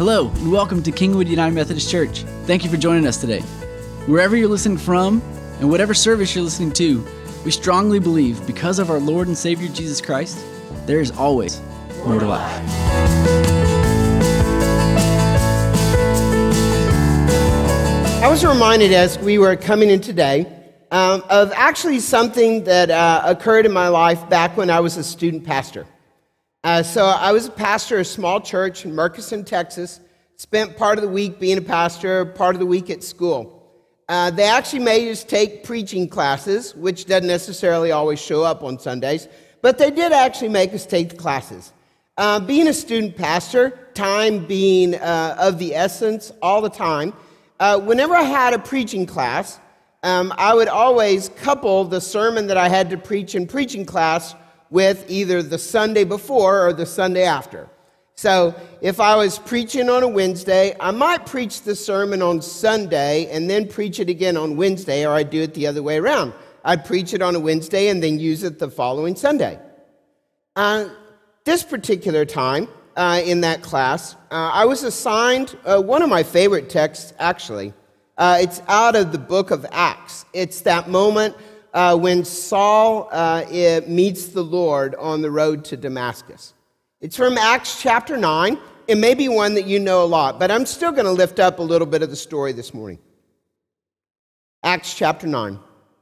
Hello, and welcome to Kingwood United Methodist Church. Thank you for joining us today. Wherever you're listening from, and whatever service you're listening to, we strongly believe because of our Lord and Savior Jesus Christ, there is always more to life. I was reminded as we were coming in today of actually something that occurred in my life back when I was a student pastor. So I was a pastor of a small church in Murchison, Texas. Spent part of the week being a pastor, part of the week at school. They actually made us take preaching classes, which doesn't necessarily always show up on Sundays, but they did actually make us take the classes. Being a student pastor, time being of the essence all the time, whenever I had a preaching class, I would always couple the sermon that I had to preach in preaching class with either the Sunday before or the Sunday after. So if I was preaching on a Wednesday, I might preach the sermon on Sunday and then preach it again on Wednesday, or I'd do it the other way around. I'd preach it on a Wednesday and then use it the following Sunday. This particular time in that class, I was assigned one of my favorite texts, actually. It's out of the book of Acts. It's that moment when Saul meets the Lord on the road to Damascus. It's from Acts chapter 9. It may be one that you know a lot, but I'm still going to lift up a little bit of the story this morning. Acts chapter 9.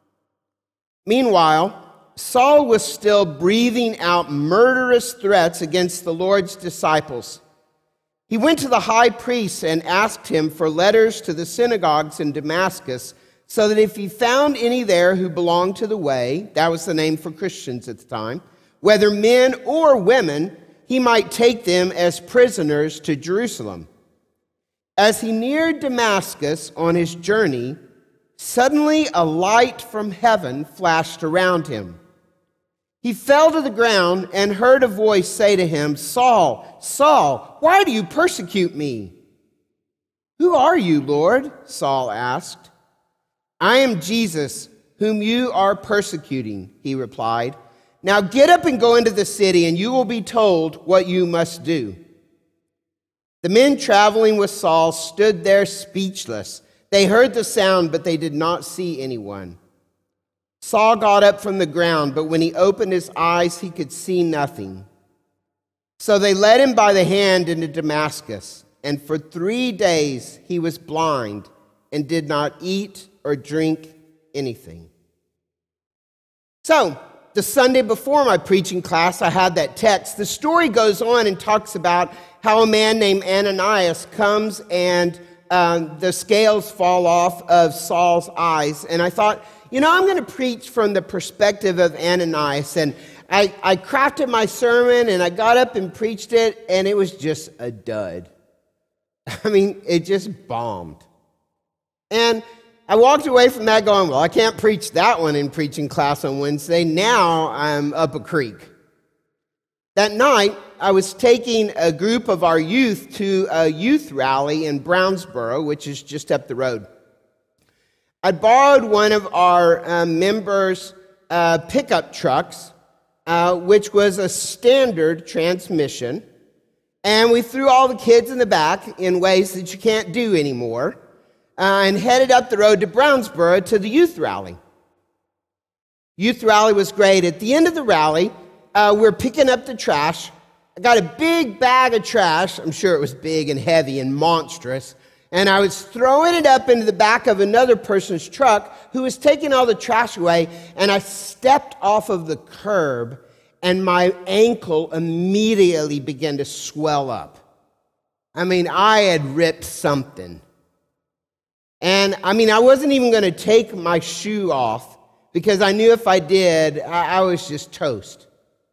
Meanwhile, Saul was still breathing out murderous threats against the Lord's disciples. He went to the high priest and asked him for letters to the synagogues in Damascus, so that if he found any there who belonged to the way, that was the name for Christians at the time, whether men or women, he might take them as prisoners to Jerusalem. As he neared Damascus on his journey, suddenly a light from heaven flashed around him. He fell to the ground and heard a voice say to him, "Saul, Saul, why do you persecute me?" "Who are you, Lord?" Saul asked. "I am Jesus, whom you are persecuting," he replied. "Now get up and go into the city, and you will be told what you must do." The men traveling with Saul stood there speechless. They heard the sound, but they did not see anyone. Saul got up from the ground, but when he opened his eyes, he could see nothing. So they led him by the hand into Damascus, and for 3 days he was blind and did not eat or drink anything. So, the Sunday before my preaching class, I had that text. The story goes on and talks about how a man named Ananias comes and the scales fall off of Saul's eyes. And I thought, I'm going to preach from the perspective of Ananias. And I crafted my sermon and I got up and preached it, and it was just a dud. It just bombed. And I walked away from that going, well, I can't preach that one in preaching class on Wednesday. Now I'm up a creek. That night, I was taking a group of our youth to a youth rally in Brownsboro, which is just up the road. I borrowed one of our members' pickup trucks, which was a standard transmission, and we threw all the kids in the back in ways that you can't do anymore, and headed up the road to Brownsboro to the youth rally. Youth rally was great. At the end of the rally, we're picking up the trash. I got a big bag of trash. I'm sure it was big and heavy and monstrous. And I was throwing it up into the back of another person's truck who was taking all the trash away. And I stepped off of the curb, and my ankle immediately began to swell up. I had ripped something. And I wasn't even going to take my shoe off because I knew if I did, I was just toast.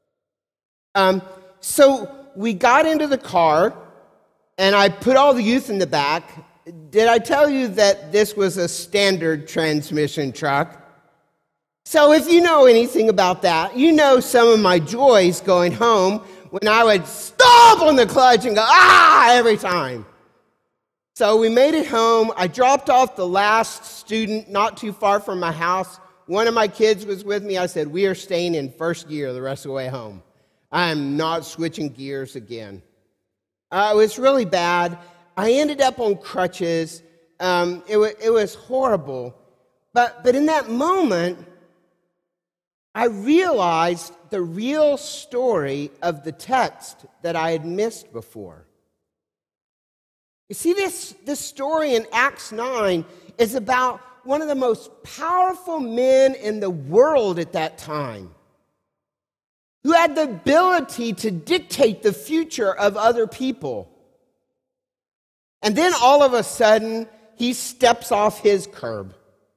So we got into the car, and I put all the youth in the back. Did I tell you that this was a standard transmission truck? So if you know anything about that, you know some of my joys going home when I would stomp on the clutch and go, every time. So we made it home. I dropped off the last student not too far from my house. One of my kids was with me. I said, we are staying in first gear the rest of the way home. I am not switching gears again. It was really bad. ended up on crutches. It was horrible. But in that moment, I realized the real story of the text that I had missed before. You see, this story in Acts 9 is about one of the most powerful men in the world at that time, who had the ability to dictate the future of other people. And then all of a sudden, he steps off his curb.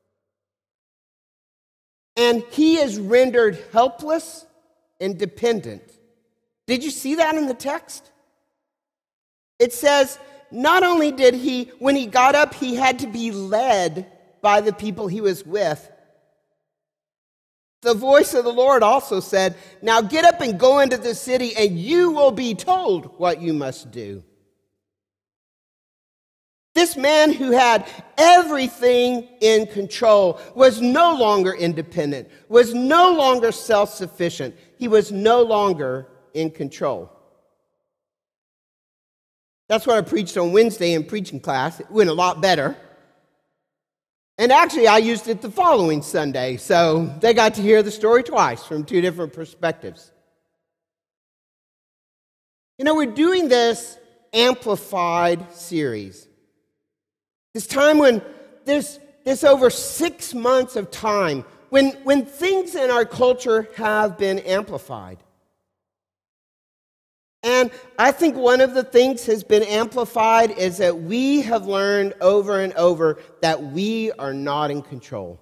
And he is rendered helpless and dependent. Did you see that in the text? It says, not only did he, when he got up, he had to be led by the people he was with. The voice of the Lord also said, now get up and go into the city, and you will be told what you must do. This man who had everything in control was no longer independent, was no longer self-sufficient. He was no longer in control. That's what I preached on Wednesday in preaching class. It went a lot better. And actually, I used it the following Sunday, so they got to hear the story twice from two different perspectives. You know, we're doing this Amplified series. This time when there's over 6 months of time when things in our culture have been amplified. And I think one of the things has been amplified is that we have learned over and over that we are not in control.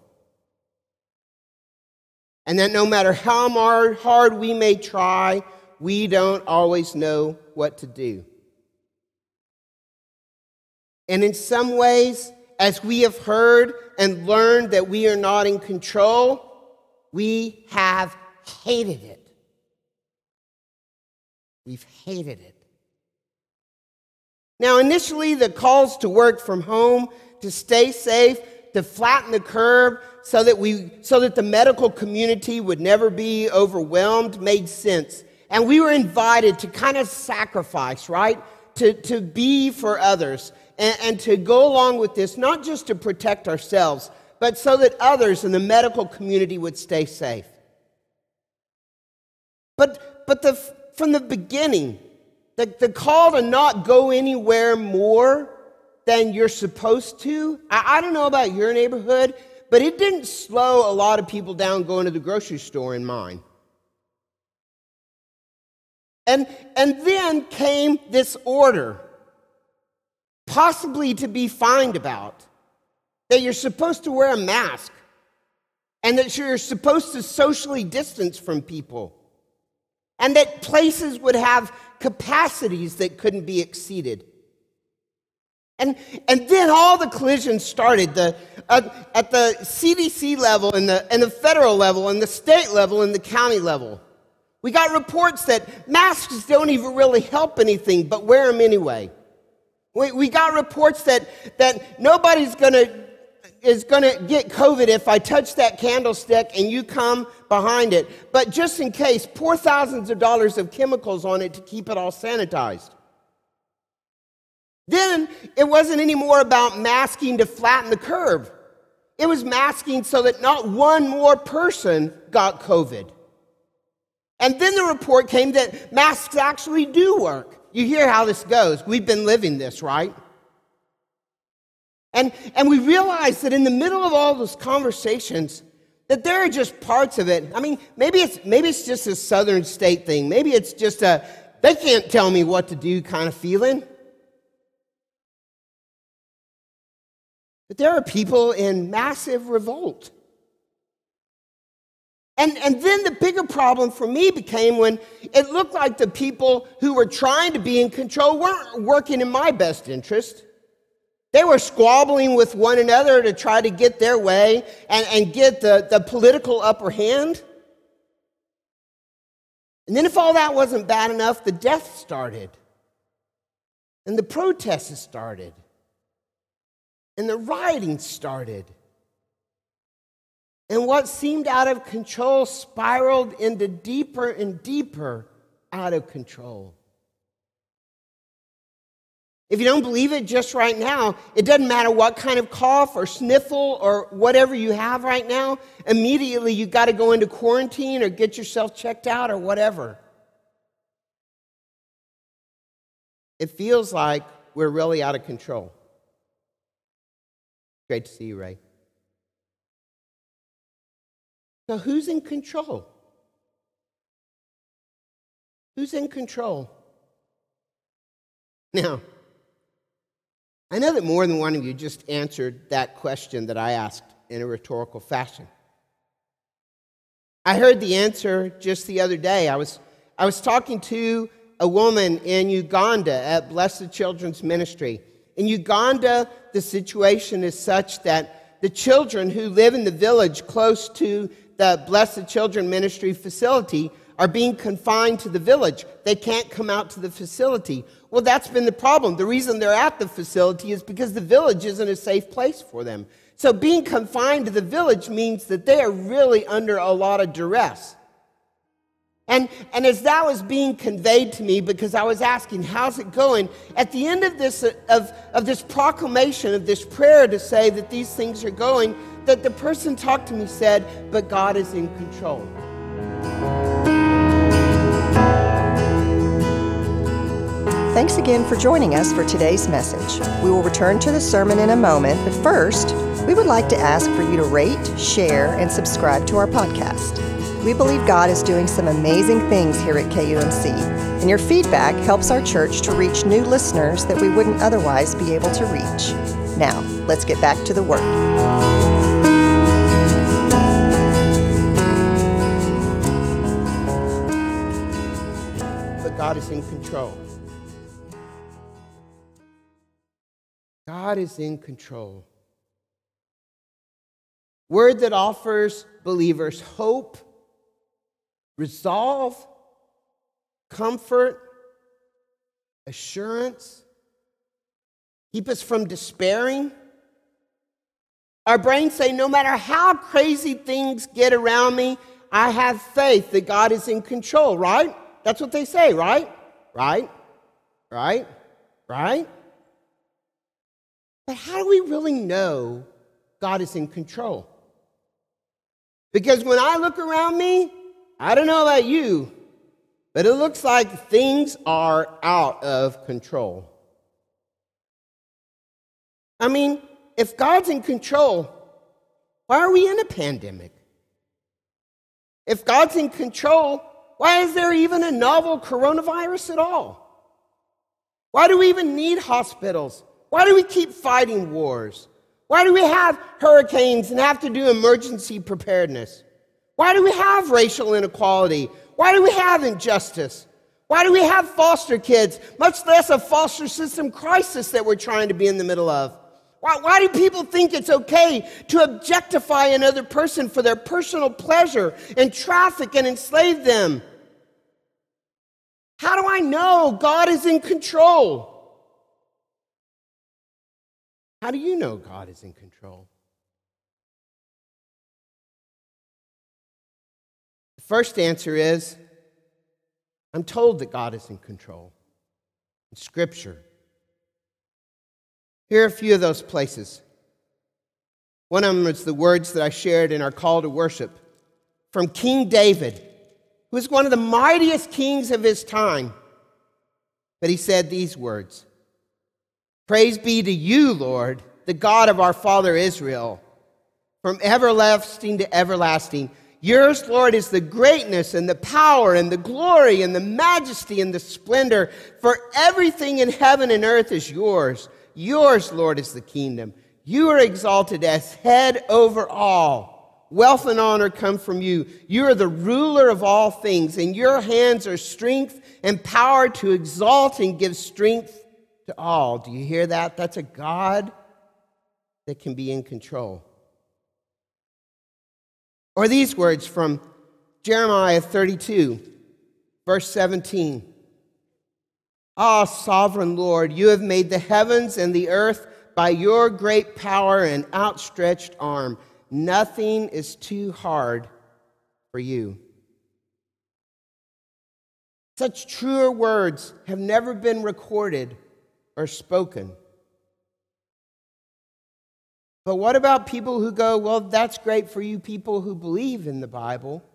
And that no matter how hard we may try, we don't always know what to do. And in some ways, as we have heard and learned that we are not in control, we have hated it. We've hated it. Now, initially, the calls to work from home, to stay safe, to flatten the curve so that the medical community would never be overwhelmed made sense. And we were invited to kind of sacrifice, right? To be for others. And to go along with this, not just to protect ourselves, but so that others in the medical community would stay safe. From the beginning, the call to not go anywhere more than you're supposed to, I don't know about your neighborhood, but it didn't slow a lot of people down going to the grocery store in mine. And then came this order, possibly to be fined about, that you're supposed to wear a mask and that you're supposed to socially distance from people and that places would have capacities that couldn't be exceeded. And then all the collisions started at the CDC level and the federal level and the state level and the county level. We got reports that masks don't even really help anything, but wear them anyway. We got reports that nobody's is gonna get COVID if I touch that candlestick and you come behind it. But just in case, pour thousands of dollars of chemicals on it to keep it all sanitized. Then it wasn't anymore about masking to flatten the curve. It was masking so that not one more person got COVID. And then the report came that masks actually do work. You hear how this goes. We've been living this, right? And we realize that in the middle of all those conversations, that there are just parts of it. I mean, maybe it's just a southern state thing. Maybe it's just a, they can't tell me what to do kind of feeling. But there are people in massive revolt. And then the bigger problem for me became when it looked like the people who were trying to be in control weren't working in my best interest. They were squabbling with one another to try to get their way and get the political upper hand. And then if all that wasn't bad enough, the death started. And the protests started. And the rioting started. And what seemed out of control spiraled into deeper and deeper out of control. If you don't believe it just right now, it doesn't matter what kind of cough or sniffle or whatever you have right now, immediately you got to go into quarantine or get yourself checked out or whatever. It feels like we're really out of control. Great to see you, Ray. So who's in control? Who's in control? Now, I know that more than one of you just answered that question that I asked in a rhetorical fashion. I heard the answer just the other day. I was talking to a woman in Uganda at Blessed Children's Ministry. In Uganda, the situation is such that the children who live in the village close to the Blessed Children Ministry facility are being confined to the village. They can't come out to the facility. Well, that's been the problem. The reason they're at the facility is because the village isn't a safe place for them. So being confined to the village means that they are really under a lot of duress. And as that was being conveyed to me, because I was asking, how's it going? At the end of this proclamation, of this prayer to say that these things are going, that the person talked to me said, but God is in control. Thanks again for joining us for today's message. We will return to the sermon in a moment, but first, we would like to ask for you to rate, share, and subscribe to our podcast. We believe God is doing some amazing things here at KUMC, and your feedback helps our church to reach new listeners that we wouldn't otherwise be able to reach. Now, let's get back to the Word. But God is in control. God is in control. Word that offers believers hope, resolve, comfort, assurance, keep us from despairing. Our brains say, no matter how crazy things get around me, I have faith that God is in control, right? That's what they say, right? Right? Right? Right? But how do we really know God is in control? Because when I look around me, I don't know about you, but it looks like things are out of control. I mean, if God's in control, why are we in a pandemic? If God's in control, why is there even a novel coronavirus at all? Why do we even need hospitals? Why do we keep fighting wars? Why do we have hurricanes and have to do emergency preparedness? Why do we have racial inequality? Why do we have injustice? Why do we have foster kids, much less a foster system crisis that we're trying to be in the middle of? Why do people think it's okay to objectify another person for their personal pleasure and traffic and enslave them? How do I know God is in control? How do you know God is in control? The first answer is, I'm told that God is in control. In Scripture. Here are a few of those places. One of them is the words that I shared in our call to worship from King David, who was one of the mightiest kings of his time. But he said these words, "Praise be to you, Lord, the God of our father Israel, from everlasting to everlasting. Yours, Lord, is the greatness and the power and the glory and the majesty and the splendor, for everything in heaven and earth is yours. Yours, Lord, is the kingdom. You are exalted as head over all. Wealth and honor come from you. You are the ruler of all things. In your hands are strength and power to exalt and give strength to all." Do you hear that? That's a God that can be in control. Or these words from Jeremiah 32, verse 17. "Ah, sovereign Lord, you have made the heavens and the earth by your great power and outstretched arm. Nothing is too hard for you." Such truer words have never been recorded or spoken. But what about people who go, well, that's great for you people who believe in the Bible.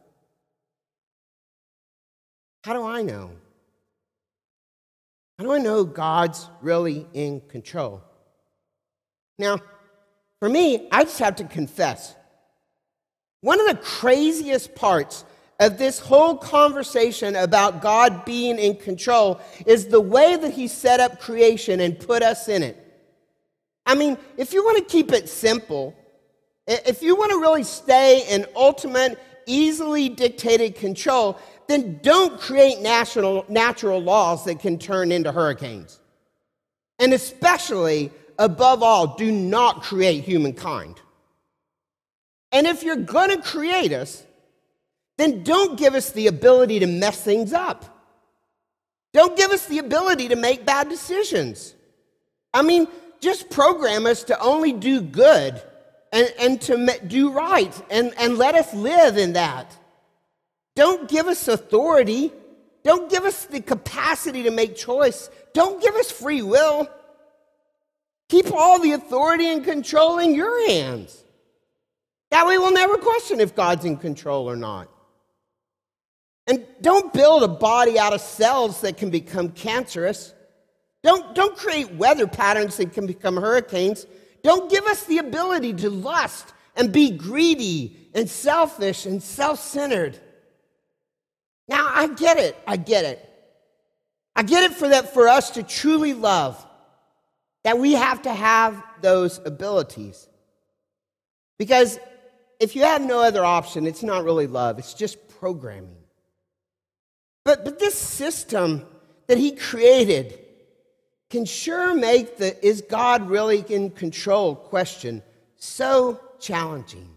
How do I know? How do I know God's really in control? Now, for me, I just have to confess. One of the craziest parts of this whole conversation about God being in control is the way that he set up creation and put us in it. I mean, if you want to keep it simple, if you want to really stay in ultimate, easily dictated control, then don't create natural laws that can turn into hurricanes. And especially, above all, do not create humankind. And if you're going to create us, then don't give us the ability to mess things up. Don't give us the ability to make bad decisions. I mean, just program us to only do good and to do right and let us live in that. Don't give us authority. Don't give us the capacity to make choice. Don't give us free will. Keep all the authority and control in your hands. That way we'll never question if God's in control or not. And don't build a body out of cells that can become cancerous. Don't create weather patterns that can become hurricanes. Don't give us the ability to lust and be greedy and selfish and self-centered. Now, I get it. I get it for us to truly love, that we have to have those abilities. Because if you have no other option, it's not really love. It's just programming. But this system that he created can sure make the "is God really in control" question so challenging.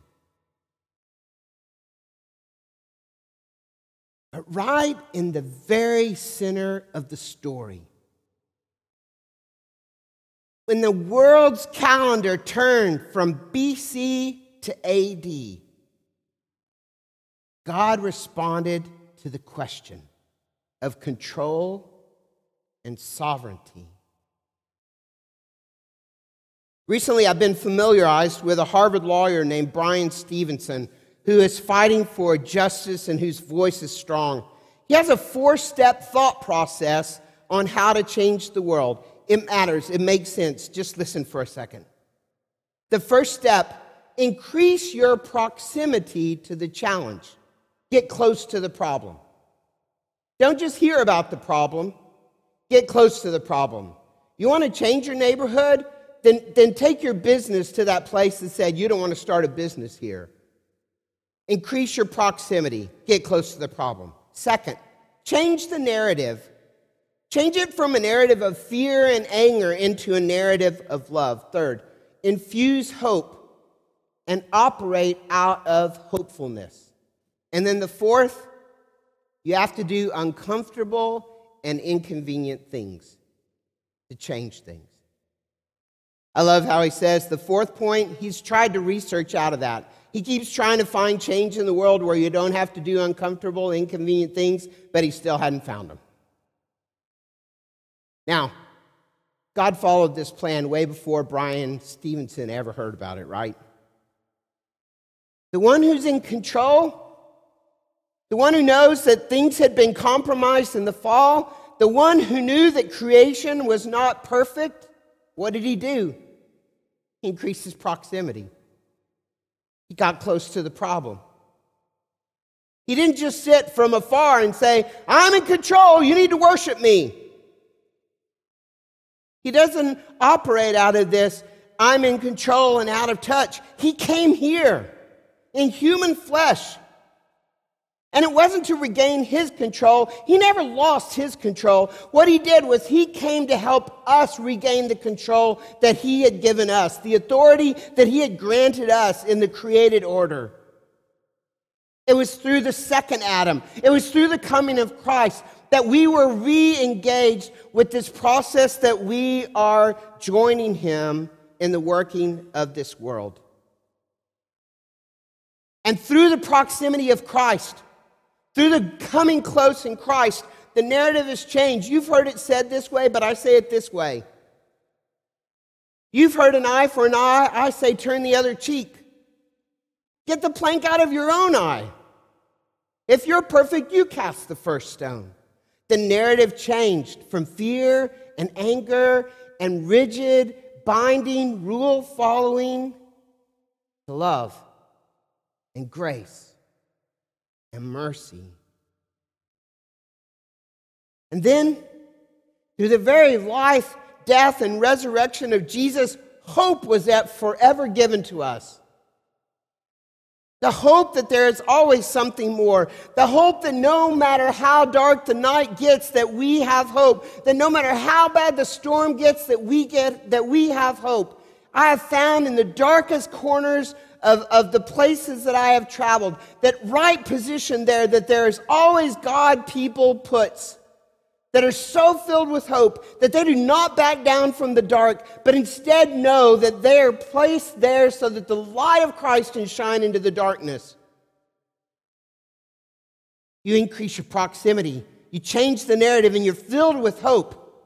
But right in the very center of the story, when the world's calendar turned from BC to AD, God responded to the question of control and sovereignty. Recently, I've been familiarized with a Harvard lawyer named Bryan Stevenson, who is fighting for justice and whose voice is strong. He has a 4-step thought process on how to change the world. It matters. It makes sense. Just listen for a second. The first step, increase your proximity to the challenge. Get close to the problem. Don't just hear about the problem. Get close to the problem. You want to change your neighborhood? Then take your business to that place and say, you don't want to start a business here. Increase your proximity. Get close to the problem. Second, change the narrative. Change it from a narrative of fear and anger into a narrative of love. Third, infuse hope and operate out of hopefulness. And then the fourth, you have to do uncomfortable and inconvenient things to change things. I love how he says the fourth point, he's tried to research out of that. He keeps trying to find change in the world where you don't have to do uncomfortable, inconvenient things, but he still hadn't found them. Now, God followed this plan way before Bryan Stevenson ever heard about it, right? The one who's in control, the one who knows that things had been compromised in the fall, the one who knew that creation was not perfect, what did he do? He increased his proximity. He got close to the problem. He didn't just sit from afar and say, I'm in control, you need to worship me. He doesn't operate out of this, I'm in control and out of touch. He came here in human flesh. And it wasn't to regain his control. He never lost his control. What he did was he came to help us regain the control that he had given us, the authority that he had granted us in the created order. It was through the second Adam. It was through the coming of Christ that we were re-engaged with this process that we are joining him in the working of this world. And through the proximity of Christ, through the coming close in Christ, the narrative has changed. You've heard it said this way, but I say it this way. You've heard an eye for an eye. I say turn the other cheek. Get the plank out of your own eye. If you're perfect, you cast the first stone. The narrative changed from fear and anger and rigid, binding, rule-following to love and grace and mercy. And then, through the very life, death, and resurrection of Jesus, hope was forever given to us. The hope that there is always something more. The hope that no matter how dark the night gets, that we have hope. That no matter how bad the storm gets, that we have hope. I have found in the darkest corners of the places that I have traveled, that right position there, that there is always God people puts that are so filled with hope that they do not back down from the dark, but instead know that they are placed there so that the light of Christ can shine into the darkness. You increase your proximity. You change the narrative, and you're filled with hope.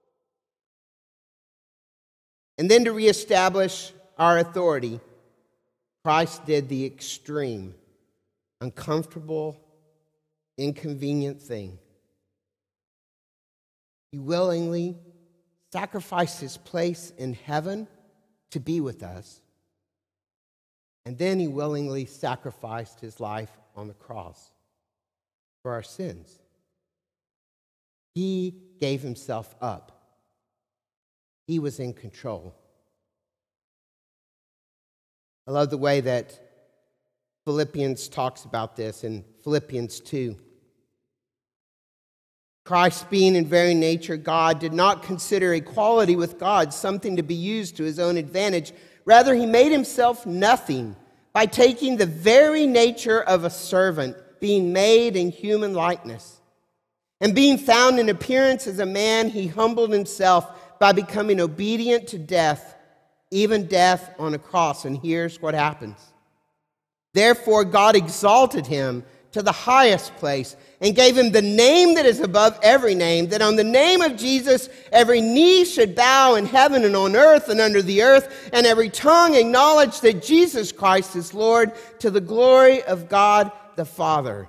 And then to reestablish our authority, Christ did the extreme, uncomfortable, inconvenient thing. He willingly sacrificed his place in heaven to be with us. And then he willingly sacrificed his life on the cross for our sins. He gave himself up. He was in control. I love the way that Philippians talks about this in Philippians 2. Christ, being in very nature God, did not consider equality with God something to be used to his own advantage. Rather, he made himself nothing by taking the very nature of a servant, being made in human likeness. And being found in appearance as a man, he humbled himself by becoming obedient to death, even death on a cross. And here's what happens. Therefore, God exalted him to the highest place and gave him the name that is above every name, that on the name of Jesus every knee should bow in heaven and on earth and under the earth, and every tongue acknowledge that Jesus Christ is Lord, to the glory of God the Father.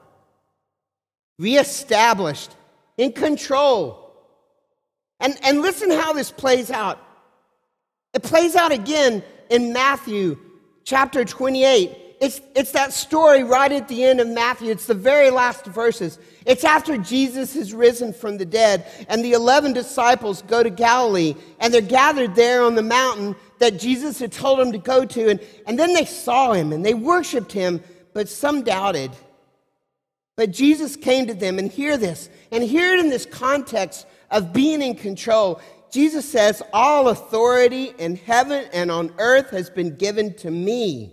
Reestablished, in control. And listen how this plays out. It plays out again in Matthew chapter 28. It's that story right at the end of Matthew. It's the very last verses. It's after Jesus has risen from the dead, and the 11 disciples go to Galilee, and they're gathered there on the mountain that Jesus had told them to go to, and then they saw him, and they worshiped him, but some doubted. But Jesus came to them, and hear this, and hear it in this context of being in control. Jesus says, all authority in heaven and on earth has been given to me.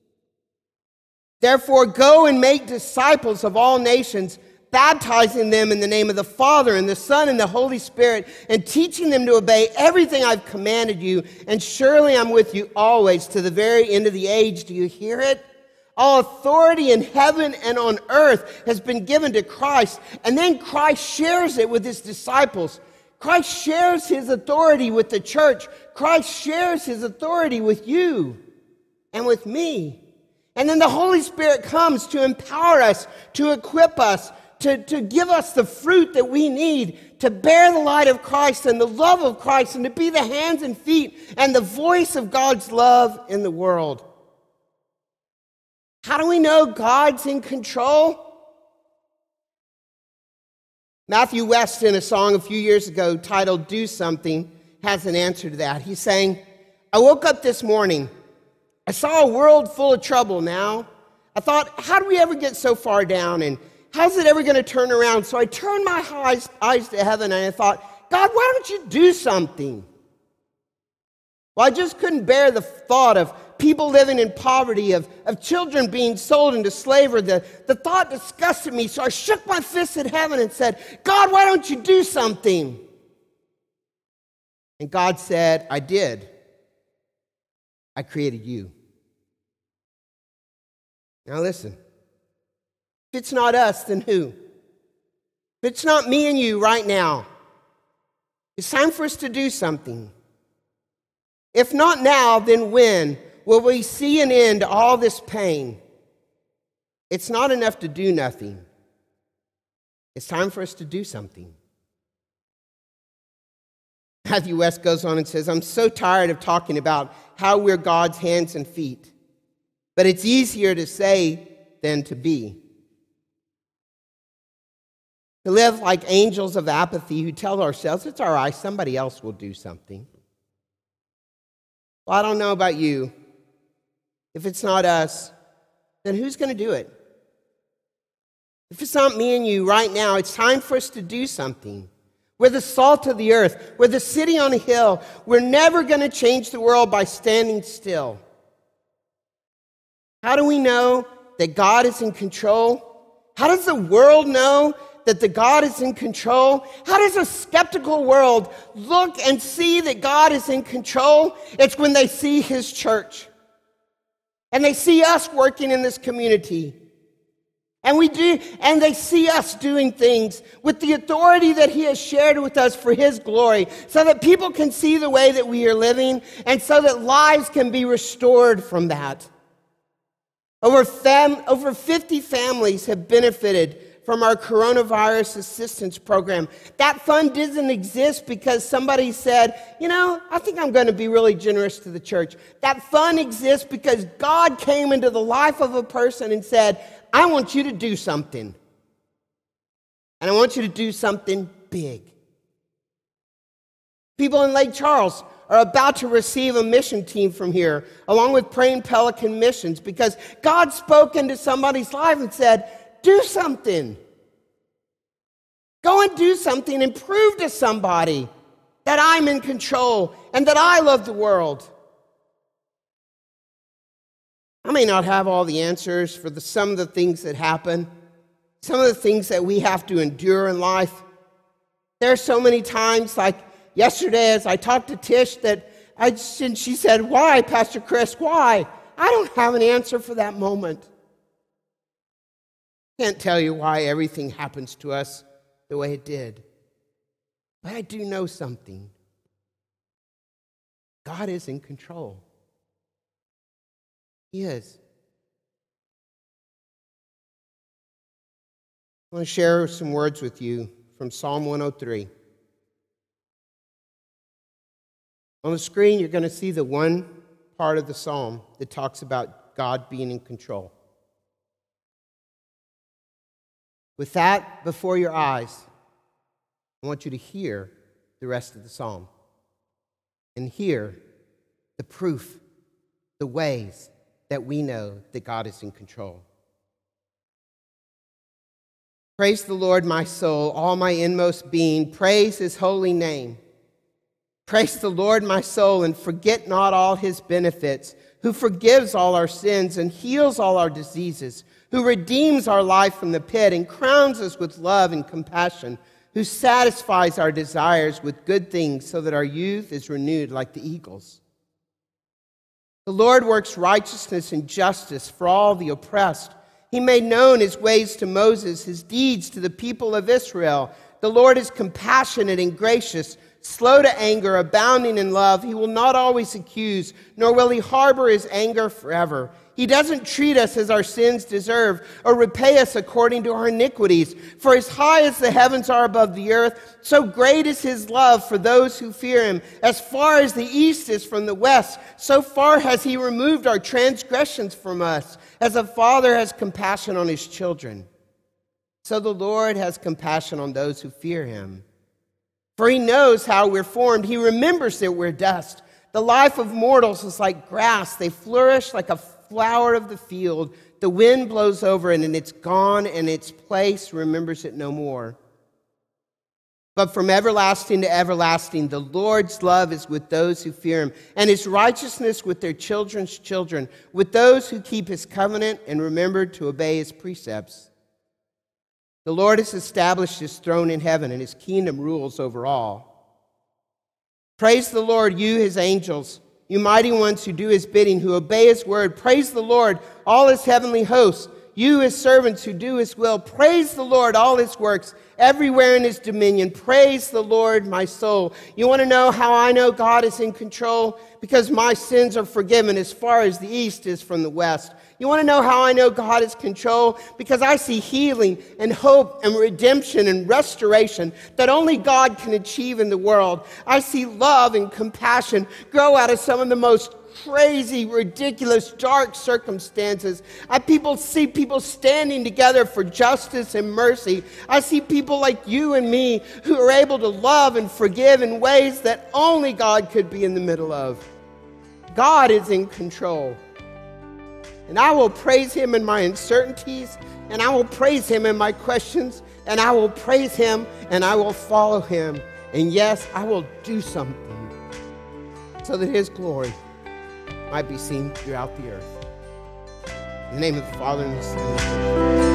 Therefore, go and make disciples of all nations, baptizing them in the name of the Father and the Son and the Holy Spirit, and teaching them to obey everything I've commanded you. And surely I'm with you always to the very end of the age. Do you hear it? All authority in heaven and on earth has been given to Christ. And then Christ shares it with his disciples. Christ shares his authority with the church. Christ shares his authority with you and with me. And then the Holy Spirit comes to empower us, to equip us, to give us the fruit that we need to bear the light of Christ and the love of Christ, and to be the hands and feet and the voice of God's love in the world. How do we know God's in control? Matthew West, in a song a few years ago titled "Do Something," has an answer to that. He's saying, I woke up this morning. I saw a world full of trouble now. I thought, how do we ever get so far down? And how's it ever going to turn around? So I turned my eyes to heaven, and I thought, God, why don't you do something? Well, I just couldn't bear the thought of people living in poverty, of children being sold into slavery. The thought disgusted me, so I shook my fist at heaven and said, God, why don't you do something? And God said, I did. I created you. Now listen, if it's not us, then who? If it's not me and you right now, it's time for us to do something. If not now, then when will we see an end to all this pain? It's not enough to do nothing. It's time for us to do something. Matthew West goes on and says, I'm so tired of talking about how we're God's hands and feet, but it's easier to say than to be. To live like angels of apathy who tell ourselves, it's all right, somebody else will do something. Well, I don't know about you. If it's not us, then who's going to do it? If it's not me and you right now, it's time for us to do something. We're the salt of the earth. We're the city on a hill. We're never going to change the world by standing still. How do we know that God is in control? How does the world know that the God is in control? How does a skeptical world look and see that God is in control? It's when they see His church. And they see us working in this community. And they see us doing things with the authority that He has shared with us for His glory, so that people can see the way that we are living, and so that lives can be restored from that. Over 50 families have benefited from our coronavirus assistance program. That fund doesn't exist because somebody said, I think I'm going to be really generous to the church. That fund exists because God came into the life of a person and said, I want you to do something. And I want you to do something big. People in Lake Charles are about to receive a mission team from here, along with Praying Pelican Missions, because God spoke into somebody's life and said, do something. Go and do something and prove to somebody that I'm in control and that I love the world. I may not have all the answers for some of the things that happen, some of the things that we have to endure in life. There are so many times, like yesterday as I talked to Tish, and she said, why, Pastor Chris, why? I don't have an answer for that moment. I can't tell you why everything happens to us the way it did. But I do know something. God is in control. He is. I want to share some words with you from Psalm 103. On the screen, you're going to see the one part of the psalm that talks about God being in control. With that before your eyes, I want you to hear the rest of the psalm and hear the proof, the ways that we know that God is in control. Praise the Lord, my soul, all my inmost being. Praise His holy name. Praise the Lord, my soul, and forget not all His benefits, who forgives all our sins and heals all our diseases, who redeems our life from the pit and crowns us with love and compassion, who satisfies our desires with good things so that our youth is renewed like the eagles. The Lord works righteousness and justice for all the oppressed. He made known His ways to Moses, His deeds to the people of Israel. The Lord is compassionate and gracious, slow to anger, abounding in love. He will not always accuse, nor will He harbor His anger forever. He doesn't treat us as our sins deserve or repay us according to our iniquities. For as high as the heavens are above the earth, so great is His love for those who fear Him. As far as the east is from the west, so far has He removed our transgressions from us. As a father has compassion on his children, so the Lord has compassion on those who fear Him. For He knows how we're formed. He remembers that we're dust. The life of mortals is like grass. They flourish like a flower of the field. The wind blows over it, and it's gone, and its place remembers it no more. But from everlasting to everlasting, the Lord's love is with those who fear Him, and His righteousness with their children's children, with those who keep His covenant and remember to obey His precepts. The Lord has established His throne in heaven, and His kingdom rules over all. Praise the Lord, you His angels, you mighty ones who do His bidding, who obey His word. Praise the Lord, all His heavenly hosts, You, his servants who do his will, praise the Lord, all his works, everywhere in his dominion. Praise the Lord, my soul. You want to know how I know God is in control? Because my sins are forgiven as far as the east is from the west. You want to know how I know God is in control? Because I see healing and hope and redemption and restoration that only God can achieve in the world. I see love and compassion grow out of some of the most crazy, ridiculous, dark circumstances. I see people standing together for justice and mercy. I see people like you and me who are able to love and forgive in ways that only God could be in the middle of. God is in control. And I will praise him in my uncertainties, and I will praise him in my questions, and I will praise him, and I will follow him. And yes, I will do something so that his glory might be seen throughout the earth. In the name of the Father, and the Son, and the Holy Spirit.